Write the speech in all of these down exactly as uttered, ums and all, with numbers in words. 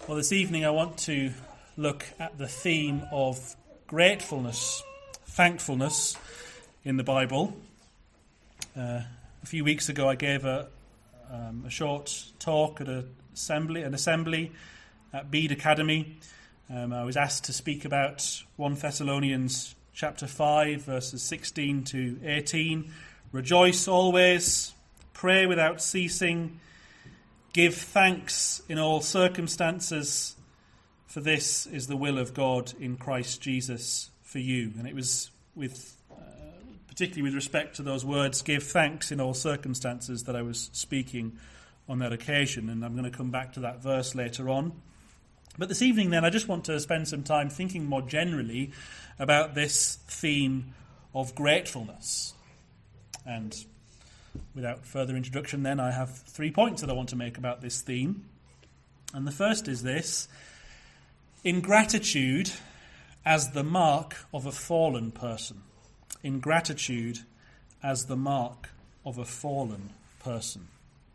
Well, this evening I want to look at the theme of gratefulness, thankfulness in the Bible. Uh, a few weeks ago I gave a, um, a short talk at a assembly, an assembly at Bede Academy. Um, I was asked to speak about First Thessalonians chapter five, verses sixteen to eighteen. Rejoice always, pray without ceasing, give thanks in all circumstances, for this is the will of God in Christ Jesus for you. And it was with, uh, particularly with respect to those words, give thanks in all circumstances, that I was speaking on that occasion. And I'm going to come back to that verse later on. But this evening then, I just want to spend some time thinking more generally about this theme of gratefulness. And without further introduction then, I have three points that I want to make about this theme. And the first is this: ingratitude as the mark of a fallen person. Ingratitude as the mark of a fallen person.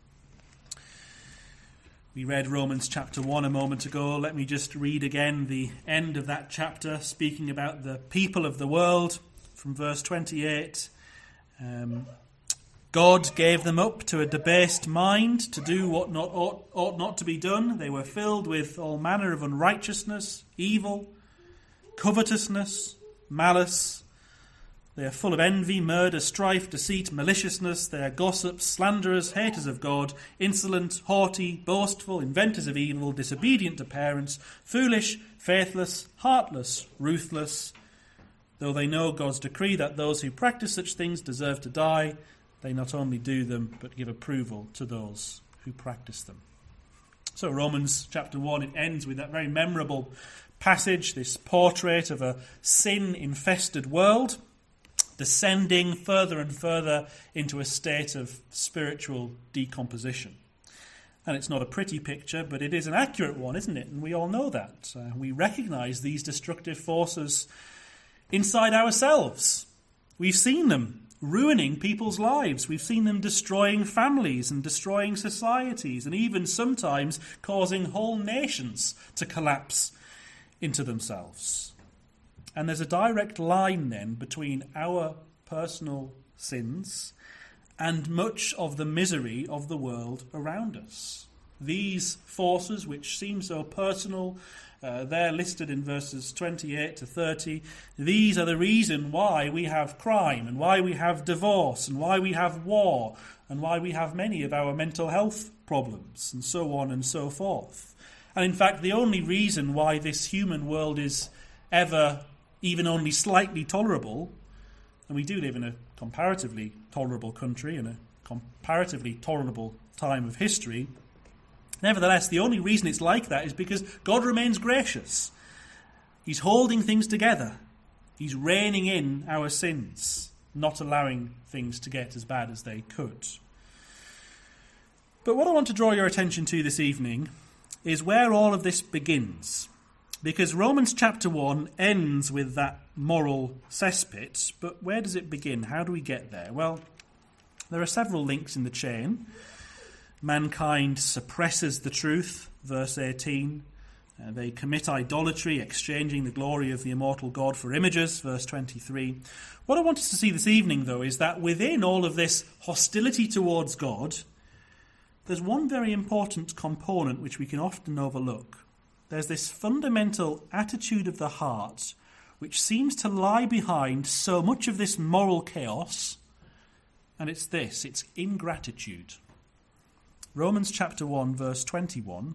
We read Romans chapter one a moment ago. Let me just read again the end of that chapter, speaking about the people of the world, from verse twenty-eight. Um, God gave them up to a debased mind to do what not ought, ought not to be done. They were filled with all manner of unrighteousness, evil, covetousness, malice. They are full of envy, murder, strife, deceit, maliciousness. They are gossips, slanderers, haters of God, insolent, haughty, boastful, inventors of evil, disobedient to parents, foolish, faithless, heartless, ruthless. Though they know God's decree that those who practice such things deserve to die, they not only do them, but give approval to those who practice them. So Romans chapter one, it ends with that very memorable passage, this portrait of a sin-infested world, descending further and further into a state of spiritual decomposition. And it's not a pretty picture, but it is an accurate one, isn't it? And we all know that. Uh, we recognise these destructive forces inside ourselves. We've seen them ruining people's lives. We've seen them destroying families and destroying societies, and even sometimes causing whole nations to collapse into themselves. And there's a direct line then between our personal sins and much of the misery of the world around us. These forces, which seem so personal, uh, they're listed in verses twenty-eight to thirty. These are the reason why we have crime, and why we have divorce, and why we have war, and why we have many of our mental health problems, and so on and so forth. And in fact, the only reason why this human world is ever even only slightly tolerable, and we do live in a comparatively tolerable country, in a comparatively tolerable time of history, nevertheless, the only reason it's like that is because God remains gracious. He's holding things together. He's reining in our sins, not allowing things to get as bad as they could. But what I want to draw your attention to this evening is where all of this begins. Because Romans chapter one ends with that moral cesspit, but where does it begin? How do we get there? Well, there are several links in the chain. Mankind suppresses the truth, verse eighteen. Uh, they commit idolatry, exchanging the glory of the immortal God for images, verse twenty-three. What I want us to see this evening, though, is that within all of this hostility towards God, there's one very important component which we can often overlook. There's this fundamental attitude of the heart which seems to lie behind so much of this moral chaos, and it's this, it's ingratitude. Romans chapter one, verse twenty-one.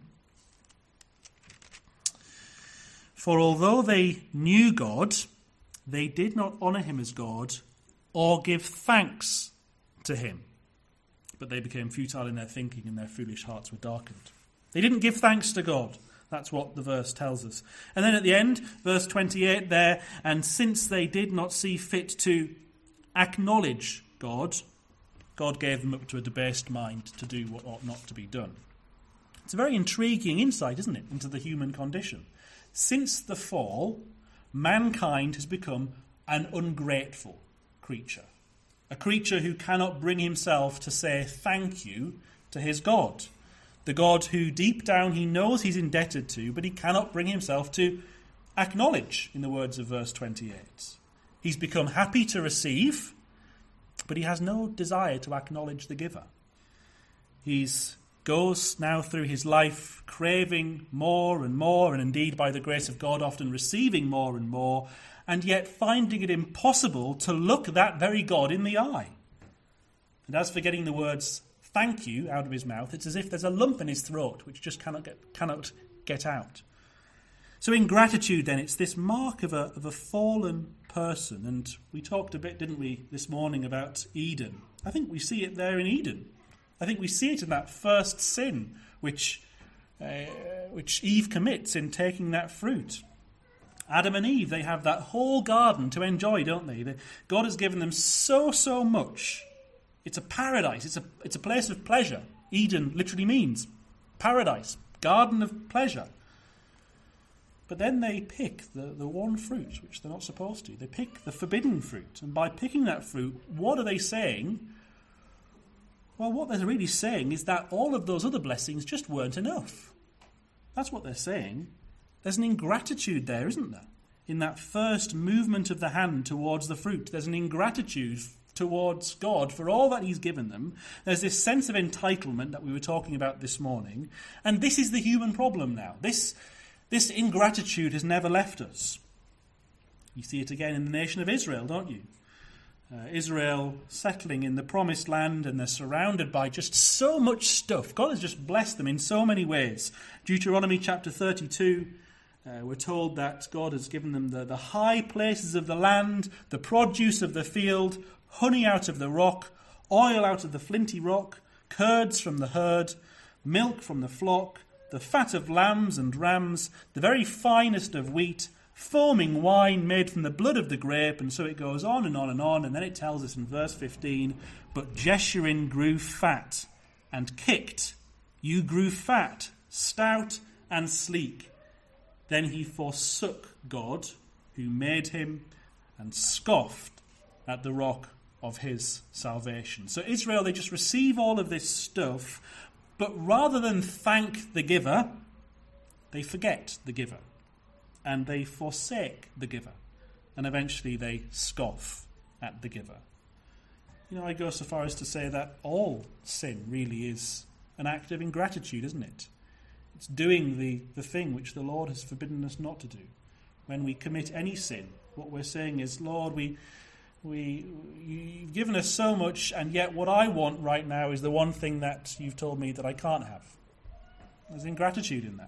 For although they knew God, they did not honour him as God or give thanks to him. But they became futile in their thinking, and their foolish hearts were darkened. They didn't give thanks to God. That's what the verse tells us. And then at the end, verse twenty-eight there, and since they did not see fit to acknowledge God, God gave them up to a debased mind to do what ought not to be done. It's a very intriguing insight, isn't it, into the human condition. Since the fall, mankind has become an ungrateful creature. A creature who cannot bring himself to say thank you to his God. The God who deep down he knows he's indebted to, but he cannot bring himself to acknowledge, in the words of verse twenty-eight. He's become happy to receive, but he has no desire to acknowledge the giver. He goes now through his life craving more and more, and indeed by the grace of God often receiving more and more, and yet finding it impossible to look that very God in the eye. And as for getting the words thank you out of his mouth, it's as if there's a lump in his throat which just cannot get, cannot get out. So ingratitude then, it's this mark of a, of a fallen person. And we talked a bit, didn't we, this morning about Eden. I think we see it there in Eden. I think we see it in that first sin which, uh, which Eve commits in taking that fruit. Adam and Eve, they have that whole garden to enjoy, don't they? The, God has given them so, so much. It's a paradise. It's a, it's a place of pleasure. Eden literally means paradise, garden of pleasure. But then they pick the, the one fruit, which they're not supposed to. They pick the forbidden fruit. And by picking that fruit, what are they saying? Well, what they're really saying is that all of those other blessings just weren't enough. That's what they're saying. There's an ingratitude there, isn't there? In that first movement of the hand towards the fruit, there's an ingratitude towards God for all that he's given them. There's this sense of entitlement that we were talking about this morning. And this is the human problem now. This, this ingratitude has never left us. You see it again in the nation of Israel, don't you? Uh, Israel settling in the promised land, and they're surrounded by just so much stuff. God has just blessed them in so many ways. Deuteronomy chapter thirty-two, uh, we're told that God has given them the, the high places of the land, the produce of the field, honey out of the rock, oil out of the flinty rock, curds from the herd, milk from the flock, the fat of lambs and rams, the very finest of wheat, foaming wine made from the blood of the grape, and so it goes on and on and on, and then it tells us in verse fifteen, but Jeshurun grew fat and kicked. You grew fat, stout and sleek. Then he forsook God, who made him, and scoffed at the rock of his salvation. So Israel, they just receive all of this stuff, but rather than thank the giver, they forget the giver. And they forsake the giver. And eventually they scoff at the giver. You know, I go so far as to say that all sin really is an act of ingratitude, isn't it? It's doing the, the thing which the Lord has forbidden us not to do. When we commit any sin, what we're saying is, Lord, we, we, you've given us so much, and yet what I want right now is the one thing that you've told me that I can't have. There's ingratitude in that.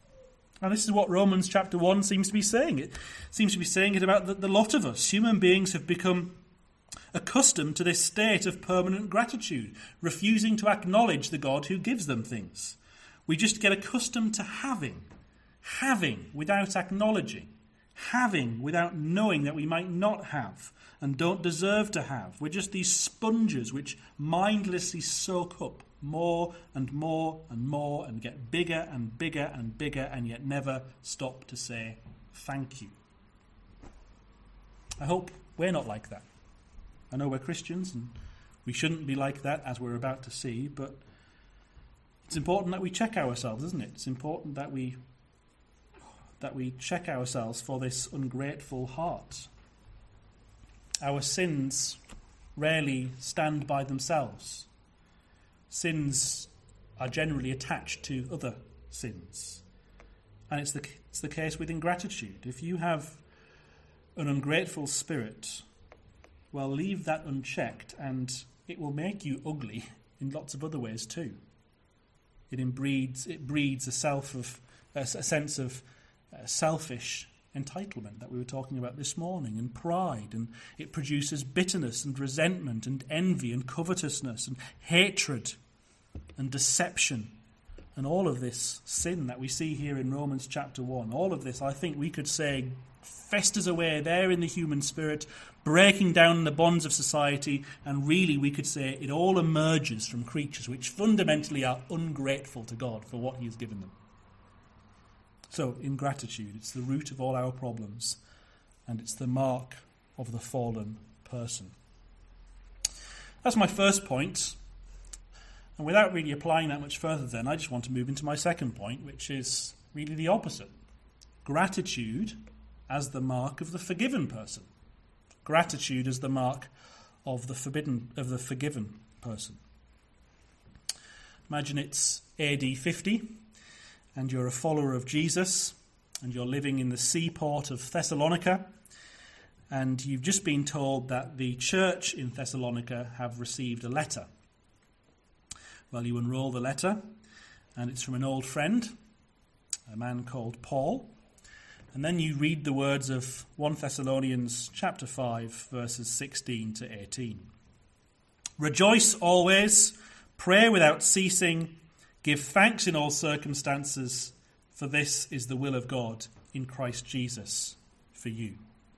And this is what Romans chapter one seems to be saying. It seems to be saying it about the, the lot of us. Human beings have become accustomed to this state of permanent gratitude, refusing to acknowledge the God who gives them things. We just get accustomed to having, having without acknowledging, having without knowing that we might not have and don't deserve to have. We're just these sponges which mindlessly soak up more and more and more and get bigger and bigger and bigger and yet never stop to say thank you. I hope we're not like that. I know we're Christians and we shouldn't be like that, as we're about to see, but it's important that we check ourselves, isn't it? It's important that we that we check ourselves for this ungrateful heart. Our sins rarely stand by themselves. Sins are generally attached to other sins. And it's the, it's the case with ingratitude. If you have an ungrateful spirit, well, leave that unchecked and it will make you ugly in lots of other ways too. It breeds, it breeds a, self of, a, a sense of uh, selfish entitlement that we were talking about this morning, and pride, and it produces bitterness and resentment and envy and covetousness and hatred and deception and all of this sin that we see here in Romans chapter one. All of this, I think we could say, festers away there in the human spirit, breaking down the bonds of society, and really we could say it all emerges from creatures which fundamentally are ungrateful to God for what he has given them. So, ingratitude, it's the root of all our problems, and it's the mark of the fallen person. That's my first point. And without really applying that much further then, I just want to move into my second point, which is really the opposite. Gratitude as the mark of the forgiven person. Gratitude as the mark of the forbidden of the forgiven person. Imagine it's A D fifty, and you're a follower of Jesus, and you're living in the seaport of Thessalonica, and you've just been told that the church in Thessalonica have received a letter. Well, you unroll the letter, and it's from an old friend, a man called Paul. And then you read the words of First Thessalonians chapter five, verses sixteen to eighteen. Rejoice always, pray without ceasing, give thanks in all circumstances, for this is the will of God in Christ Jesus for you.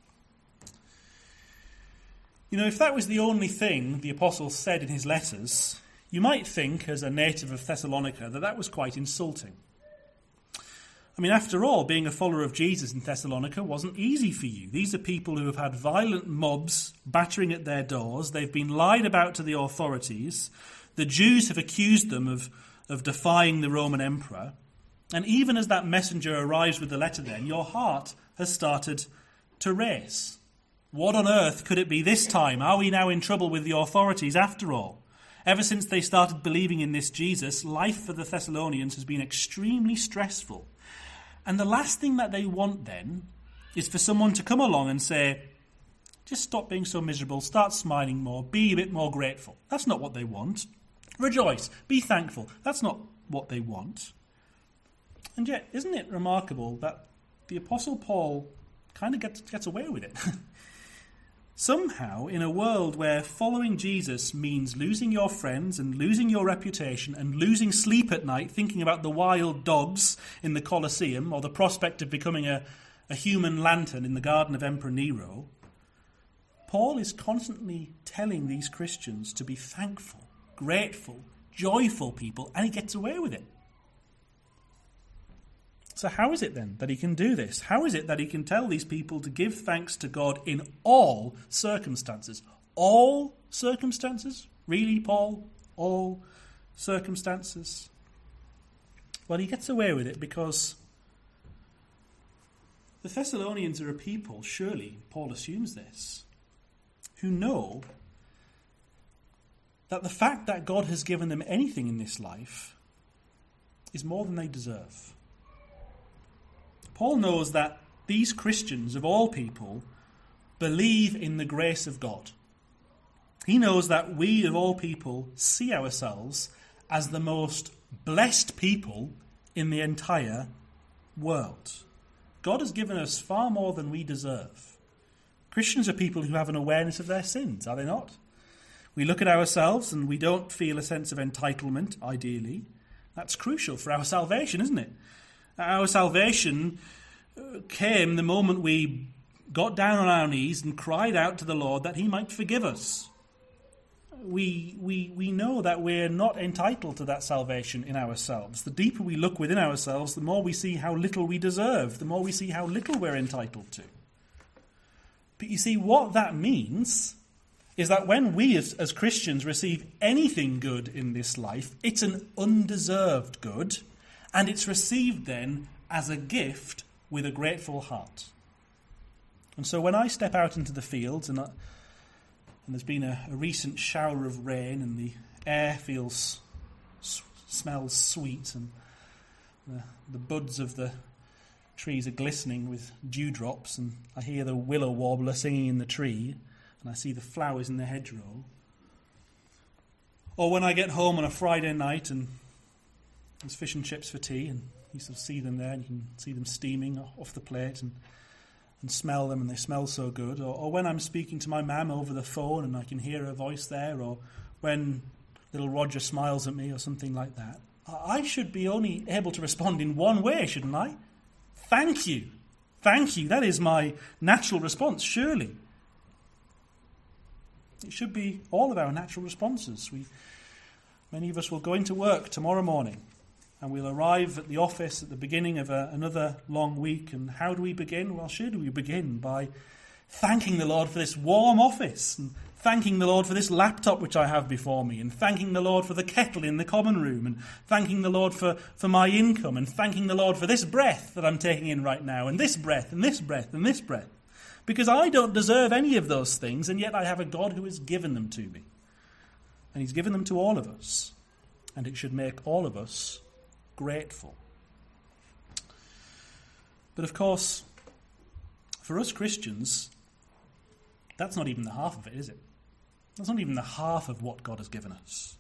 You know, if that was the only thing the apostle said in his letters, you might think, as a native of Thessalonica, that that was quite insulting. I mean, after all, being a follower of Jesus in Thessalonica wasn't easy for you. These are people who have had violent mobs battering at their doors. They've been lied about to the authorities. The Jews have accused them of, of defying the Roman emperor. And even as that messenger arrives with the letter then, your heart has started to race. What on earth could it be this time? Are we now in trouble with the authorities after all? Ever since they started believing in this Jesus, life for the Thessalonians has been extremely stressful. And the last thing that they want then is for someone to come along and say, just stop being so miserable, start smiling more, be a bit more grateful. That's not what they want. Rejoice, be thankful. That's not what they want. And yet, isn't it remarkable that the Apostle Paul kind of gets, gets away with it? Somehow, in a world where following Jesus means losing your friends and losing your reputation and losing sleep at night thinking about the wild dogs in the Colosseum or the prospect of becoming a, a human lantern in the garden of Emperor Nero, Paul is constantly telling these Christians to be thankful, grateful, joyful people, and he gets away with it. So how is it then that he can do this? How is it that he can tell these people to give thanks to God in all circumstances? All circumstances? Really, Paul? All circumstances? Well, he gets away with it because the Thessalonians are a people, surely, Paul assumes this, who know that the fact that God has given them anything in this life is more than they deserve. Paul knows that these Christians, of all people, believe in the grace of God. He knows that we, of all people, see ourselves as the most blessed people in the entire world. God has given us far more than we deserve. Christians are people who have an awareness of their sins, are they not? We look at ourselves and we don't feel a sense of entitlement, ideally. That's crucial for our salvation, isn't it? Our salvation came the moment we got down on our knees and cried out to the Lord that he might forgive us. We, we, we know that we're not entitled to that salvation in ourselves. The deeper we look within ourselves, the more we see how little we deserve, the more we see how little we're entitled to. But you see, what that means is that when we as, as Christians receive anything good in this life, it's an undeserved good, and it's received then as a gift with a grateful heart. And so when I step out into the fields, and, I, and there's been a, a recent shower of rain, and the air feels, s- smells sweet, and the, the buds of the trees are glistening with dewdrops, and I hear the willow warbler singing in the tree, and I see the flowers in the hedgerow. Or when I get home on a Friday night and there's fish and chips for tea, and you sort of see them there, and you can see them steaming off the plate and, and smell them, and they smell so good. Or, or when I'm speaking to my mum over the phone and I can hear her voice there, or when little Roger smiles at me or something like that, I should be only able to respond in one way, shouldn't I? Thank you. Thank you. That is my natural response, surely. It should be all of our natural responses. We, many of us will go into work tomorrow morning, and we'll arrive at the office at the beginning of a, another long week. And how do we begin? Well, surely we begin by thanking the Lord for this warm office, and thanking the Lord for this laptop which I have before me, and thanking the Lord for the kettle in the common room, and thanking the Lord for, for my income, and thanking the Lord for this breath that I'm taking in right now, and this breath, and this breath, and this breath. Because I don't deserve any of those things, and yet I have a God who has given them to me. And he's given them to all of us, and it should make all of us grateful. But of course, for us Christians, that's not even the half of it, is it? That's not even the half of what God has given us.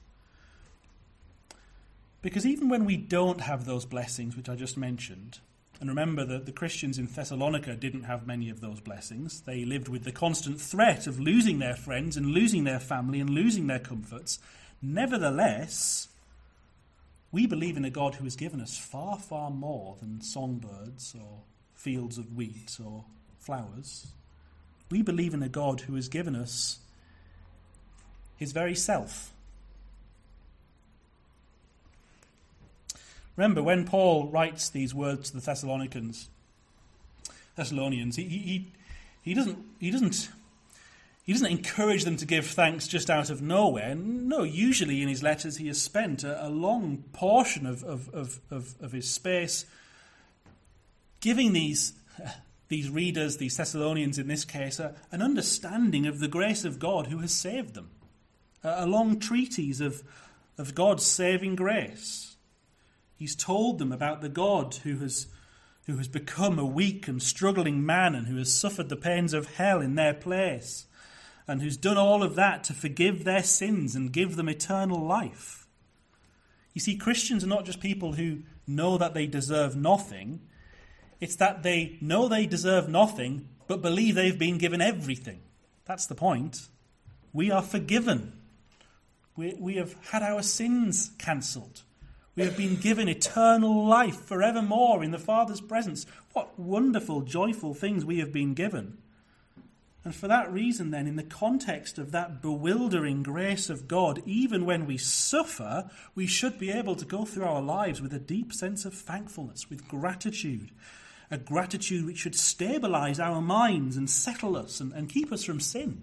Because even when we don't have those blessings which I just mentioned, and remember that the Christians in Thessalonica didn't have many of those blessings. They lived with the constant threat of losing their friends and losing their family and losing their comforts. Nevertheless, we believe in a God who has given us far, far more than songbirds or fields of wheat or flowers. We believe in a God who has given us his very self. Remember, when Paul writes these words to the Thessalonians, Thessalonians, he, he, he doesn't he doesn't he doesn't encourage them to give thanks just out of nowhere. No, usually in his letters he has spent a, a long portion of, of, of, of, of his space giving these these readers, these Thessalonians in this case, a, an understanding of the grace of God who has saved them. A, a long treatise of, of God's saving grace. He's told them about the God who has, who has become a weak and struggling man and who has suffered the pains of hell in their place and who's done all of that to forgive their sins and give them eternal life. You see, Christians are not just people who know that they deserve nothing. It's that they know they deserve nothing but believe they've been given everything. That's the point. We are forgiven. We, we have had our sins cancelled. We have been given eternal life forevermore in the Father's presence. What wonderful, joyful things we have been given. And for that reason then, in the context of that bewildering grace of God, even when we suffer, we should be able to go through our lives with a deep sense of thankfulness, with gratitude. A gratitude which should stabilize our minds and settle us and, and keep us from sin.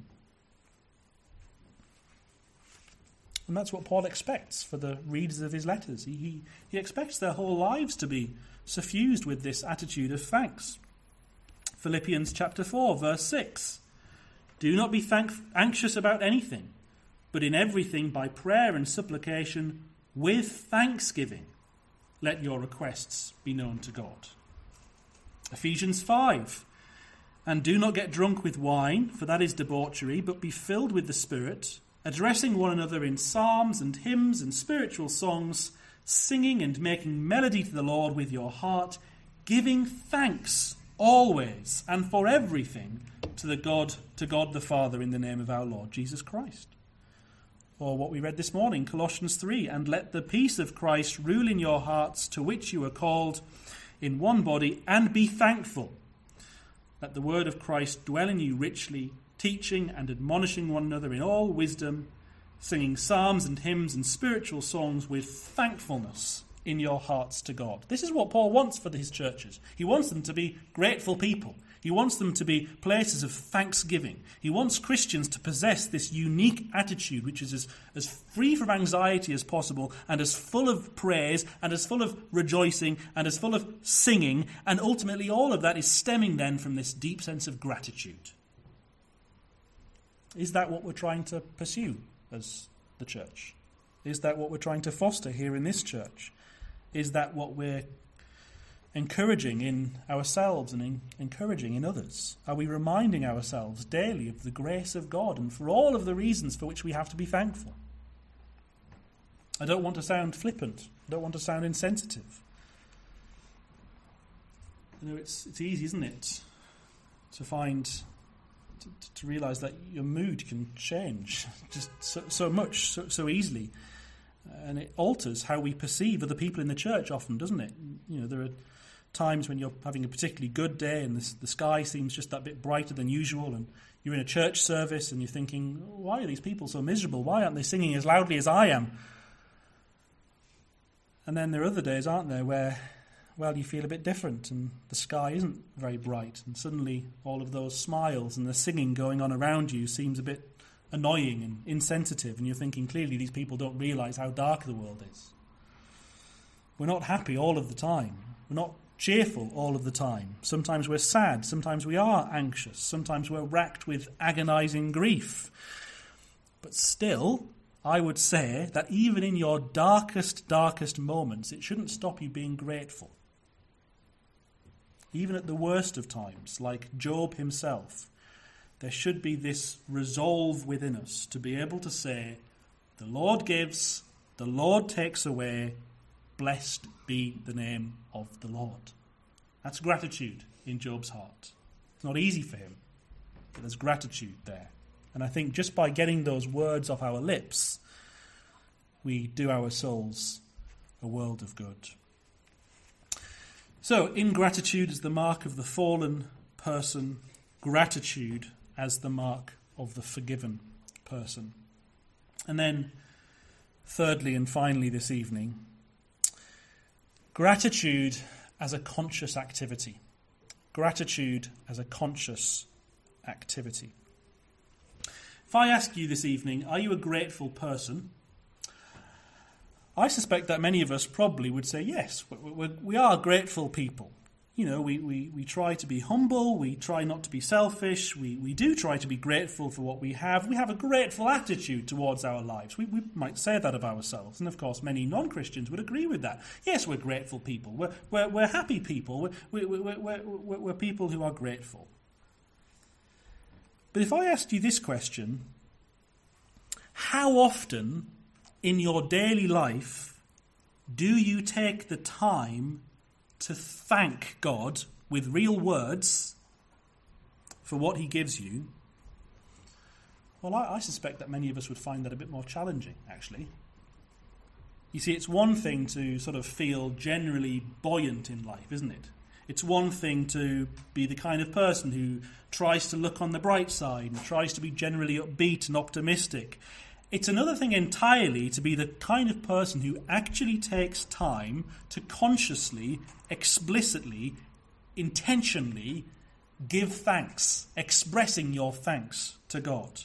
And that's what Paul expects for the readers of his letters. He, he, he expects their whole lives to be suffused with this attitude of thanks. Philippians chapter four, verse six. Do not be thank- anxious about anything, but in everything by prayer and supplication with thanksgiving let your requests be known to God. Ephesians five. And do not get drunk with wine, for that is debauchery, but be filled with the Spirit, addressing one another in psalms and hymns and spiritual songs, singing and making melody to the Lord with your heart, giving thanks always and for everything to the God, to God the Father in the name of our Lord Jesus Christ. Or what we read this morning, Colossians three, and let the peace of Christ rule in your hearts, to which you are called in one body, and be thankful. Let the word of Christ dwell in you richly, teaching and admonishing one another in all wisdom, singing psalms and hymns and spiritual songs with thankfulness in your hearts to God. This is what Paul wants for his churches. He wants them to be grateful people. He wants them to be places of thanksgiving. He wants Christians to possess this unique attitude, which is as, as free from anxiety as possible, and as full of praise, and as full of rejoicing, and as full of singing, and ultimately all of that is stemming then from this deep sense of gratitude. Is that what we're trying to pursue as the church? Is that what we're trying to foster here in this church? Is that what we're encouraging in ourselves and in, encouraging in others? Are we reminding ourselves daily of the grace of God and for all of the reasons for which we have to be thankful? I don't want to sound flippant. I don't want to sound insensitive. You know, it's it's easy, isn't it, to find, to, to realise that your mood can change just so, so much, so, so easily. And it alters how we perceive other people in the church often, doesn't it? You know, there are times when you're having a particularly good day and the, the sky seems just that bit brighter than usual, and you're in a church service and you're thinking, why are these people so miserable? Why aren't they singing as loudly as I am? And then there are other days, aren't there, where, well, you feel a bit different and the sky isn't very bright, and suddenly all of those smiles and the singing going on around you seems a bit annoying and insensitive, and you're thinking clearly these people don't realise how dark the world is. We're not happy all of the time. We're not cheerful all of the time. Sometimes we're sad. Sometimes we are anxious. Sometimes we're racked with agonising grief. But still, I would say that even in your darkest, darkest moments, it shouldn't stop you being grateful. Even at the worst of times, like Job himself, there should be this resolve within us to be able to say, the Lord gives, the Lord takes away, blessed be the name of the Lord. That's gratitude in Job's heart. It's not easy for him, but there's gratitude there. And I think just by getting those words off our lips, we do our souls a world of good. So, ingratitude is the mark of the fallen person, gratitude as the mark of the forgiven person. And then, thirdly and finally this evening, gratitude as a conscious activity. Gratitude as a conscious activity. If I ask you this evening, are you a grateful person? I suspect that many of us probably would say yes, we, we are grateful people. You know, we, we, we try to be humble, we try not to be selfish, we, we do try to be grateful for what we have. We have a grateful attitude towards our lives. We, we might say that of ourselves, and of course many non-Christians would agree with that. Yes, we're grateful people, we're, we're, we're happy people, we're, we're, we're, we're, we're people who are grateful. But if I asked you this question, how often in your daily life do you take the time to thank God with real words for what he gives you? Well, I, I suspect that many of us would find that a bit more challenging, actually. You see, it's one thing to sort of feel generally buoyant in life, isn't it? It's one thing to be the kind of person who tries to look on the bright side and tries to be generally upbeat and optimistic. It's another thing entirely to be the kind of person who actually takes time to consciously, explicitly, intentionally give thanks, expressing your thanks to God.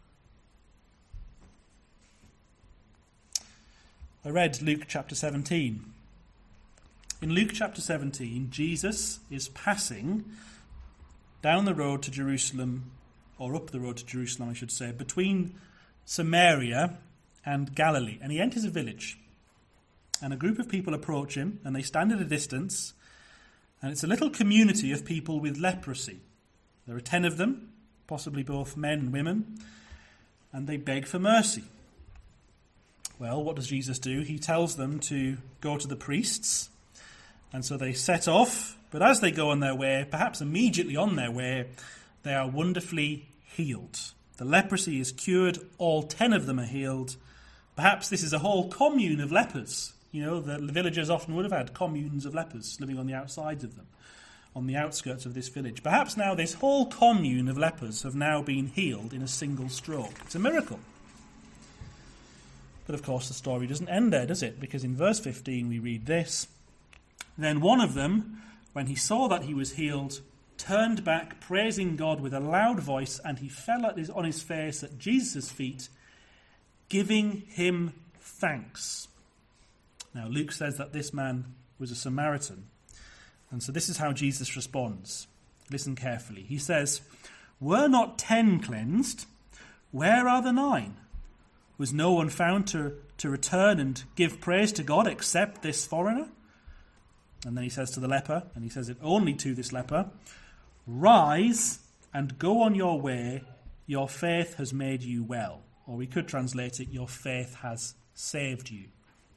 I read Luke chapter seventeen. In Luke chapter seventeen, Jesus is passing down the road to Jerusalem, or up the road to Jerusalem, I should say, between Samaria and Galilee. And he enters a village. And a group of people approach him, and they stand at a distance. And it's a little community of people with leprosy. There are ten of them, possibly both men and women. And they beg for mercy. Well, what does Jesus do? He tells them to go to the priests. And so they set off. But as they go on their way, perhaps immediately on their way, they are wonderfully healed. The leprosy is cured. All ten of them are healed. Perhaps this is a whole commune of lepers. You know, the villagers often would have had communes of lepers living on the outsides of them, on the outskirts of this village. Perhaps now this whole commune of lepers have now been healed in a single stroke. It's a miracle. But of course the story doesn't end there, does it? Because in verse fifteen we read this. Then one of them, when he saw that he was healed, turned back, praising God with a loud voice, and he fell at his, on his face at Jesus' feet, giving him thanks. Now, Luke says that this man was a Samaritan. And so this is how Jesus responds. Listen carefully. He says, "Were not ten cleansed? Where are the nine? Was no one found to, to return and give praise to God except this foreigner?" And then he says to the leper, and he says it only to this leper, "Rise and go on your way, your faith has made you well." Or we could translate it, "Your faith has saved you."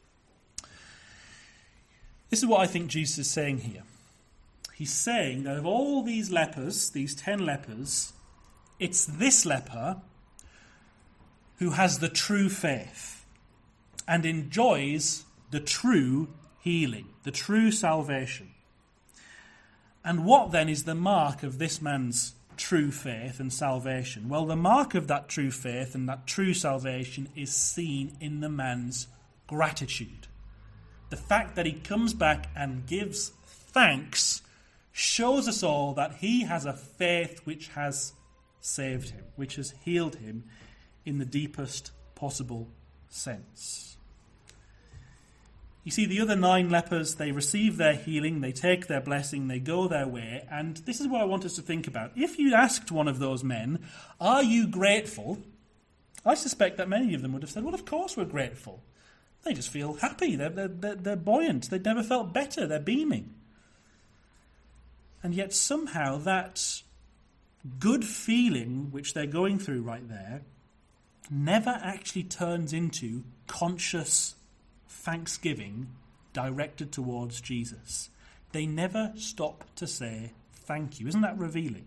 This is what I think Jesus is saying here. He's saying that of all these lepers, these ten lepers, it's this leper who has the true faith and enjoys the true healing, the true salvation. And what then is the mark of this man's true faith and salvation? Well, the mark of that true faith and that true salvation is seen in the man's gratitude. The fact that he comes back and gives thanks shows us all that he has a faith which has saved him, which has healed him in the deepest possible sense. You see, the other nine lepers, they receive their healing, they take their blessing, they go their way, and this is what I want us to think about. If you asked one of those men, are you grateful? I suspect that many of them would have said, well, of course we're grateful. They just feel happy, they're, they're, they're buoyant, they've never felt better, they're beaming. And yet somehow that good feeling which they're going through right there never actually turns into conscious thanksgiving directed towards Jesus. They never stop to say thank you. Isn't that revealing?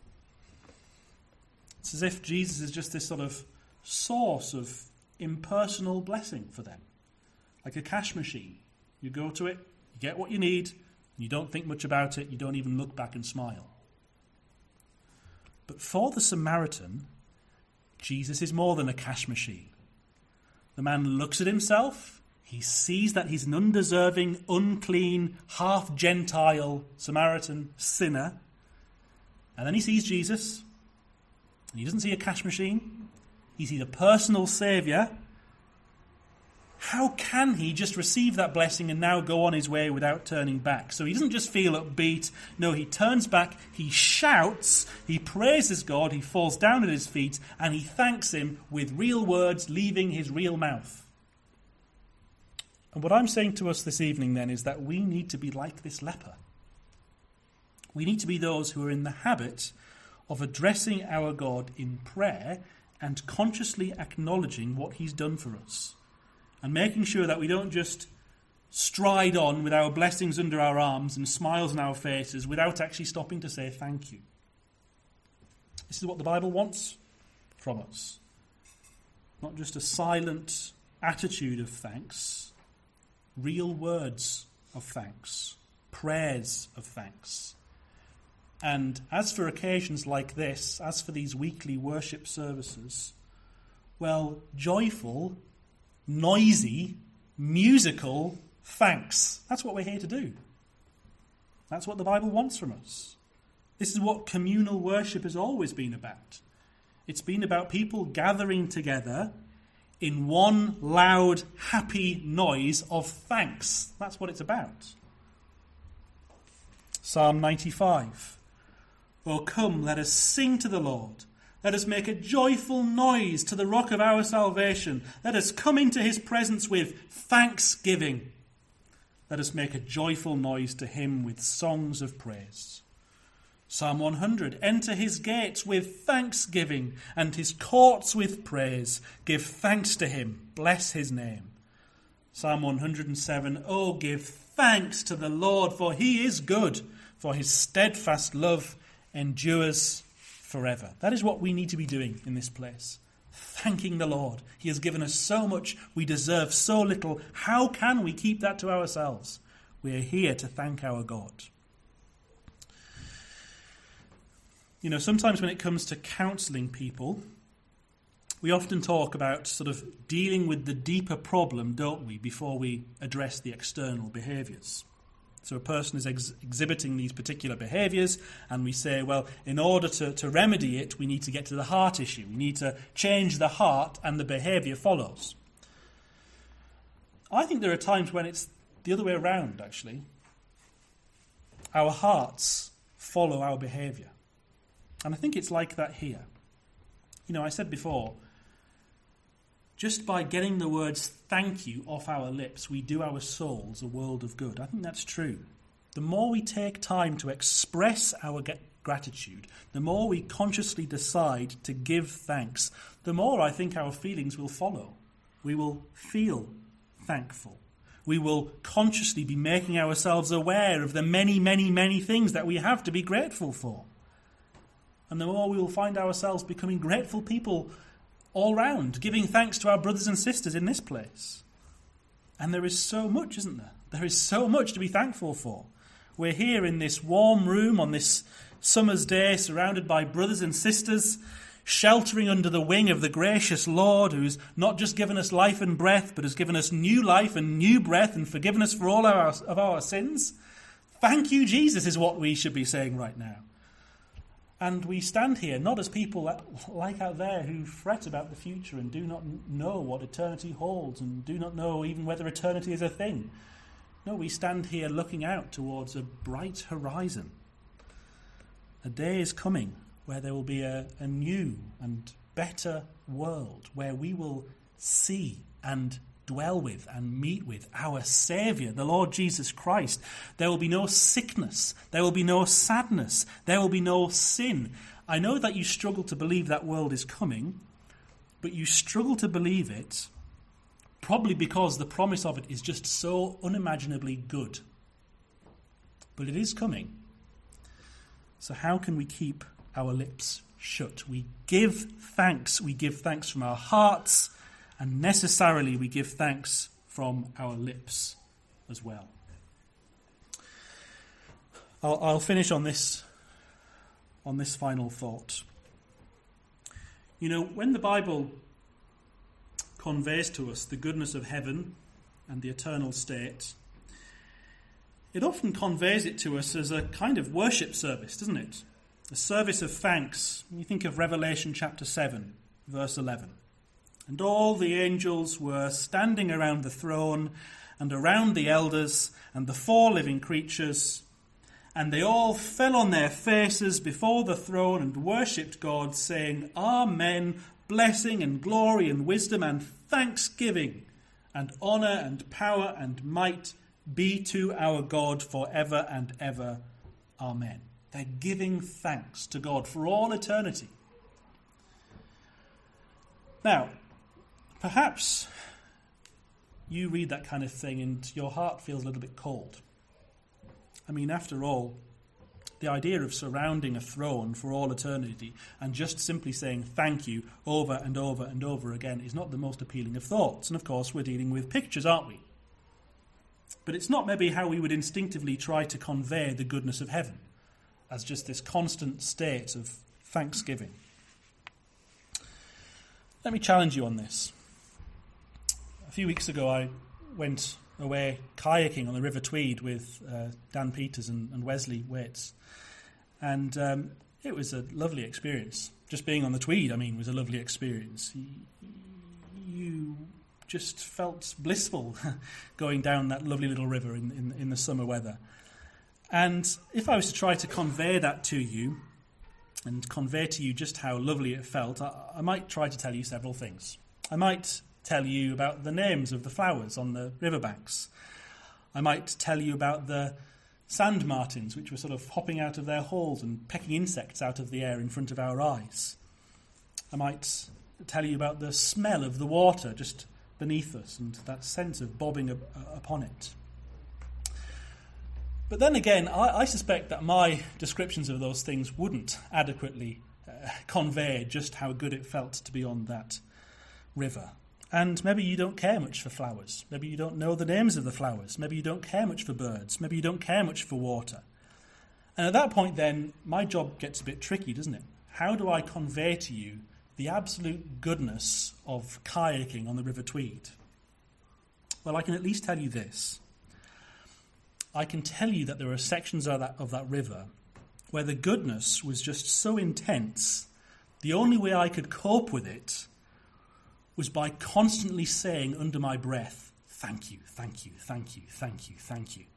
It's as if Jesus is just this sort of source of impersonal blessing for them. Like a cash machine. You go to it, you get what you need, you don't think much about it, you don't even look back and smile. But for the Samaritan, Jesus is more than a cash machine. The man looks at himself, he sees that he's an undeserving, unclean, half-Gentile Samaritan sinner, and then he sees Jesus, and he doesn't see a cash machine, he sees a personal saviour. How can he just receive that blessing and now go on his way without turning back? So he doesn't just feel upbeat. No, he turns back, he shouts, he praises God, he falls down at his feet, and he thanks him with real words leaving his real mouth. And what I'm saying to us this evening then is that we need to be like this leper. We need to be those who are in the habit of addressing our God in prayer and consciously acknowledging what he's done for us. And making sure that we don't just stride on with our blessings under our arms and smiles on our faces without actually stopping to say thank you. This is what the Bible wants from us. Not just a silent attitude of thanks, real words of thanks, prayers of thanks. And as for occasions like this, as for these weekly worship services, well, joyful, noisy, musical thanks. That's what we're here to do. That's what the Bible wants from us. This is what communal worship has always been about. It's been about people gathering together in one loud, happy noise of thanks. That's what it's about. Psalm ninety-five. Oh, come, let us sing to the Lord. Let us make a joyful noise to the rock of our salvation. Let us come into his presence with thanksgiving. Let us make a joyful noise to him with songs of praise. Psalm one hundred. Enter his gates with thanksgiving and his courts with praise. Give thanks to him. Bless his name. Psalm one hundred seven. Oh, give thanks to the Lord, for he is good, for his steadfast love endures forever. That is what we need to be doing in this place. Thanking the Lord. He has given us so much. We deserve so little. How can we keep that to ourselves? We are here to thank our God. You know, sometimes when it comes to counselling people, we often talk about sort of dealing with the deeper problem, don't we, before we address the external behaviours. So a person is ex- exhibiting these particular behaviours, and we say, well, in order to, to remedy it, we need to get to the heart issue. We need to change the heart, and the behaviour follows. I think there are times when it's the other way around, actually. Our hearts follow our behaviour. And I think it's like that here. You know, I said before, just by getting the words thank you off our lips, we do our souls a world of good. I think that's true. The more we take time to express our gratitude, the more we consciously decide to give thanks, the more I think our feelings will follow. We will feel thankful. We will consciously be making ourselves aware of the many, many, many things that we have to be grateful for. And the more we will find ourselves becoming grateful people all round, giving thanks to our brothers and sisters in this place. And there is so much, isn't there? There is so much to be thankful for. We're here in this warm room on this summer's day, surrounded by brothers and sisters, sheltering under the wing of the gracious Lord, who's not just given us life and breath, but has given us new life and new breath and forgiven us for all of our, of our sins. Thank you, Jesus, is what we should be saying right now. And we stand here not as people that, like out there who fret about the future and do not know what eternity holds and do not know even whether eternity is a thing. No, we stand here looking out towards a bright horizon. A day is coming where there will be a, a new and better world, where we will see and dwell with and meet with our Saviour, the Lord Jesus Christ. There will be no sickness. There will be no sadness. There will be no sin. I know that you struggle to believe that world is coming, but you struggle to believe it probably because the promise of it is just so unimaginably good. But it is coming. So how can we keep our lips shut? We give thanks. We give thanks from our hearts, and necessarily we give thanks from our lips as well. I'll, I'll finish on this, on this final thought. You know, when the Bible conveys to us the goodness of heaven and the eternal state, it often conveys it to us as a kind of worship service, doesn't it? A service of thanks. You think of Revelation chapter seven, verse eleven. And all the angels were standing around the throne and around the elders and the four living creatures, and they all fell on their faces before the throne and worshipped God, saying, Amen, blessing and glory and wisdom and thanksgiving and honour and power and might be to our God forever and ever. Amen. They're giving thanks to God for all eternity. Now, perhaps you read that kind of thing and your heart feels a little bit cold. I mean, after all, the idea of surrounding a throne for all eternity and just simply saying thank you over and over and over again is not the most appealing of thoughts. And of course, we're dealing with pictures, aren't we? But it's not maybe how we would instinctively try to convey the goodness of heaven as just this constant state of thanksgiving. Let me challenge you on this. A few weeks ago, I went away kayaking on the River Tweed with uh, Dan Peters and, and Wesley Waits. And um, it was a lovely experience. Just being on the Tweed, I mean, was a lovely experience. You, you just felt blissful going down that lovely little river in, in, in the summer weather. And if I was to try to convey that to you, and convey to you just how lovely it felt, I, I might try to tell you several things. I might tell you about the names of the flowers on the riverbanks. I might tell you about the sand martins, which were sort of hopping out of their holes and pecking insects out of the air in front of our eyes. I might tell you about the smell of the water just beneath us and that sense of bobbing up, uh, upon it. But then again, I, I suspect that my descriptions of those things wouldn't adequately uh, convey just how good it felt to be on that river. And maybe you don't care much for flowers. Maybe you don't know the names of the flowers. Maybe you don't care much for birds. Maybe you don't care much for water. And at that point then, my job gets a bit tricky, doesn't it? How do I convey to you the absolute goodness of kayaking on the River Tweed? Well, I can at least tell you this. I can tell you that there are sections of that, of that river where the goodness was just so intense, the only way I could cope with it was by constantly saying under my breath, thank you, thank you, thank you, thank you, thank you.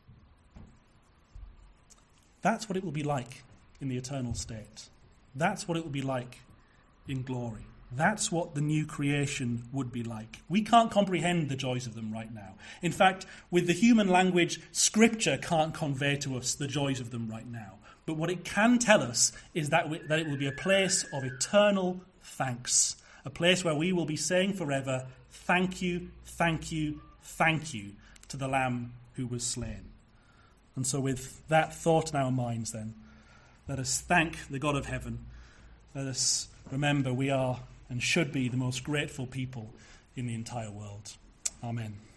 That's what it will be like in the eternal state. That's what it will be like in glory. That's what the new creation would be like. We can't comprehend the joys of them right now. In fact, with the human language, Scripture can't convey to us the joys of them right now. But what it can tell us is that, we, that it will be a place of eternal thanks. A place where we will be saying forever, thank you, thank you, thank you to the Lamb who was slain. And so with that thought in our minds then, let us thank the God of heaven. Let us remember we are and should be the most grateful people in the entire world. Amen.